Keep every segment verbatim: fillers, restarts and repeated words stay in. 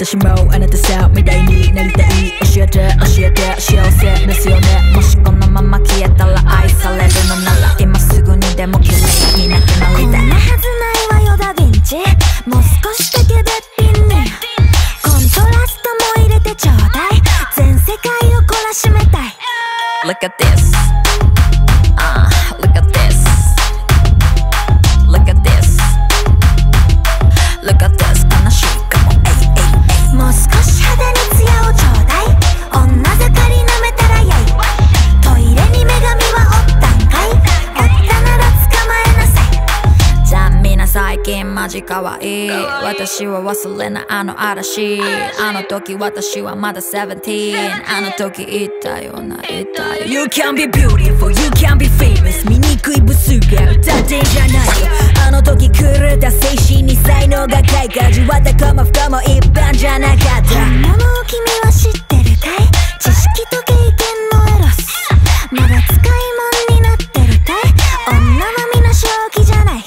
私もあなたさんみたいになりたい。教えて教えて幸せですよね。もしこのまま消えたら愛されるのなら今すぐにでも綺麗になくなりたい。 こんなはずないわよダヴィンチ。もう少しだけべっぴんにコントラストも入れてちょうだい。全世界を懲らしめたい。 Look at this、uh, Look at this Look at this Look at this 悲しいかも。 もう少し派手に艶をちょうだい。女盛り舐めたらやい。トイレに女神はおったんかい。おったなら捕まえなさい。 じゃあみんな最近マジかわいい。私は忘れないあの嵐。あの時私はまだじゅうなな。あの時言ったような言ったよ。 You can be beautiful, you can be famous。 醜いブスが歌ってんじゃないよ。あの時狂った精神に才能が開花。味わったかも不可も一般じゃなかった。 本物を君は知ってるかい。知識と経験のエロス。まだ使い物になってるかい。女は皆正気じゃない。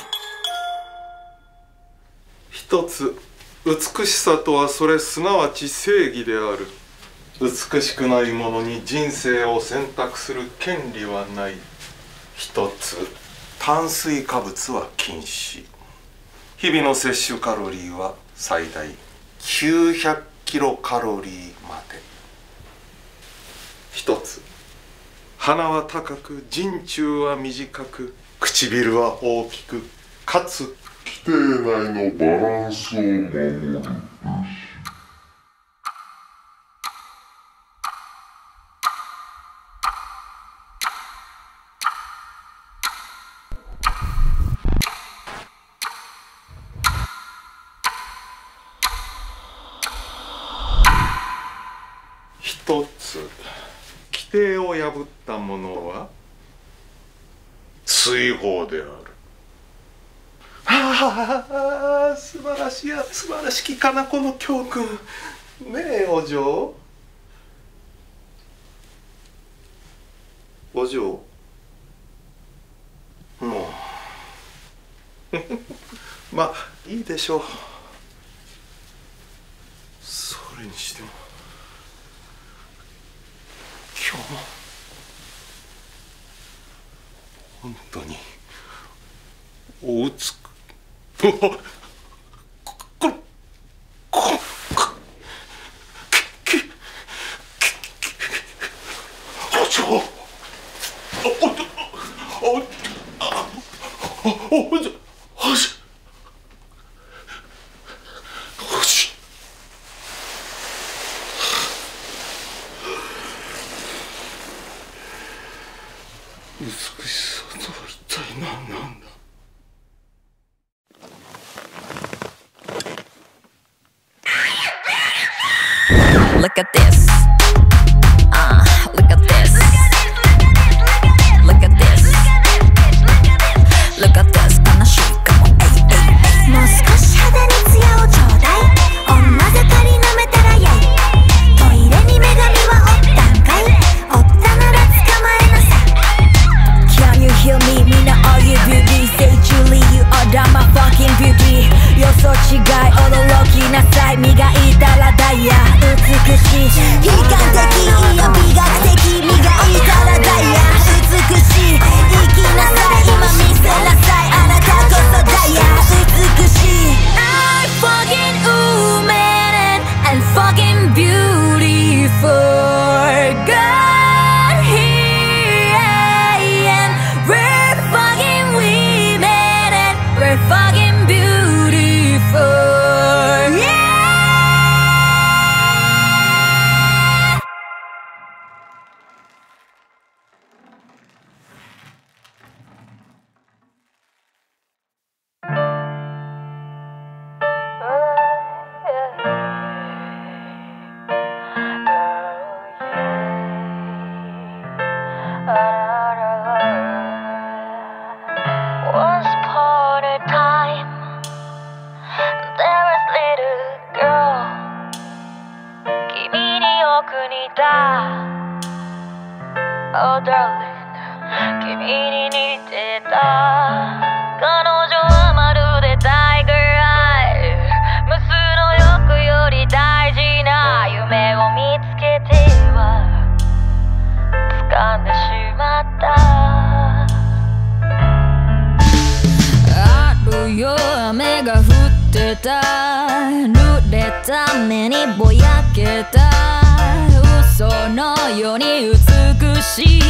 一つ、美しさとはそれすなわち正義である。美しくないものに人生を選択する権利はない。一つ、炭水化物は禁止。日々の摂取カロリーは最大きゅうひゃくキロカロリーまで。一つ、鼻は高く人中は短く唇は大きくかつ規定内のバランスを守る。一つ、規定を破ったものは追放である。ああ、素晴らしい、素晴らしきかなこの教訓。ねえお嬢、お嬢、もうまあいいでしょう。それにしても今日も本当におうつくここここきききお嬢、おおおおじおじおじ美しさとは一体何なんだ。 Look at this, uh, look at this, look at this, look at this 悲しいかも。 もう少し派手に艶をちょうだい。女盛り舐めたらやい。トイレに女神はおったんかい。おったなら捕まえなさい。 Can you hear me? みんな Are you beauty? Say Julie, you are damn my fucking beauty。 予想違い驚きなさい。磨いたらダイヤ美しい。 悲観的いや美学的。磨いたらダイヤ美しい。生きなさい今見せなさい。あなたこそダイヤ美しい。 I'm fucking woman and fucking beautiful God here I am. We're fucking women and we're fucking beautiful. Once upon a time, there was little girl. 君によく似た Oh darling, 君に似てた。彼女はまるでタイガーアイ。無数の欲より大事んでしまった。あるよ雨が降ってた、濡れた目にぼやけた嘘のように美しい